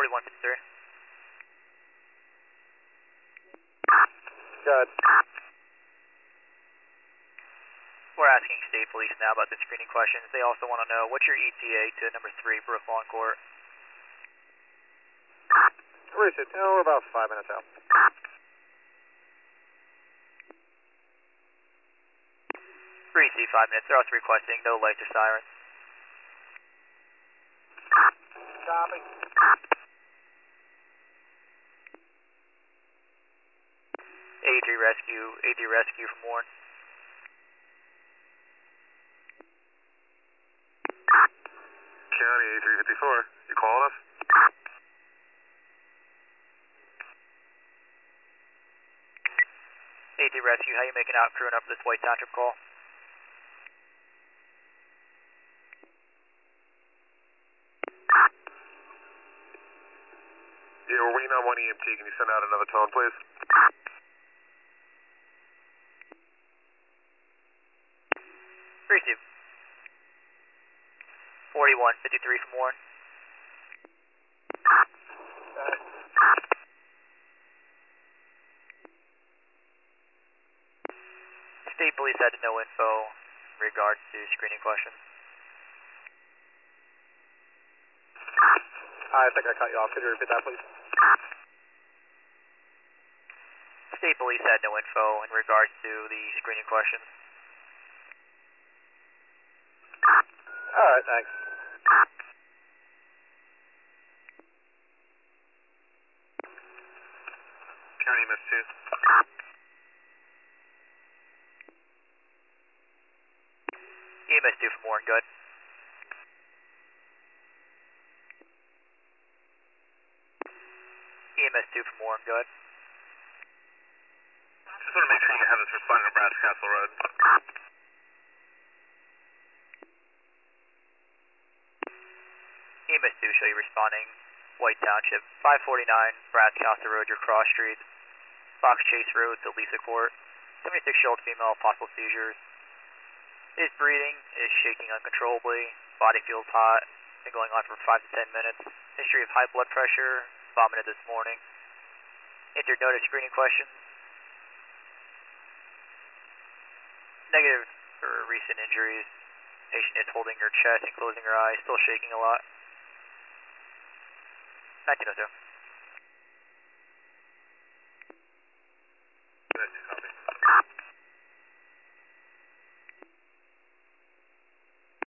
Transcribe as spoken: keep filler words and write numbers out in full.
forty-one fifty-three. Good. We're asking state police now about the screening questions. They also want to know what's your E T A to number three Brooklawn Court. Where is it? Oh, we're about five minutes out. three C, five minutes. They're also requesting no lights or sirens. Copy. A three Rescue, A three Rescue from Warren. County A three fifty-four, you calling us? A three Rescue, how you making out crewing up this White Township call? Yeah, we're waiting on one E M T. Can you send out another tone, please? three two. forty-one fifty-three from Warren. State police had no info in regards to screening questions. I think I cut you off. Could you repeat that, please? State police had no info in regards to the screening questions. All right, thanks. County M S two. E M S two from Warren, good. E M S two from Warren, good. Just want to make sure you have this responding to Brass Castle Road. E M S two show you responding White Township, five forty-nine Brass Castle Road, your cross street, Fox Chase Road to Lisa Court, seventy-six year old female, possible seizures. Is breathing, is shaking uncontrollably, body feels hot, been going on for five to ten minutes. History of high blood pressure, vomited this morning. Entered notice screening questions. Negative for recent injuries. Patient is holding her chest and closing her eyes, still shaking a lot. nineteen oh two. Copy.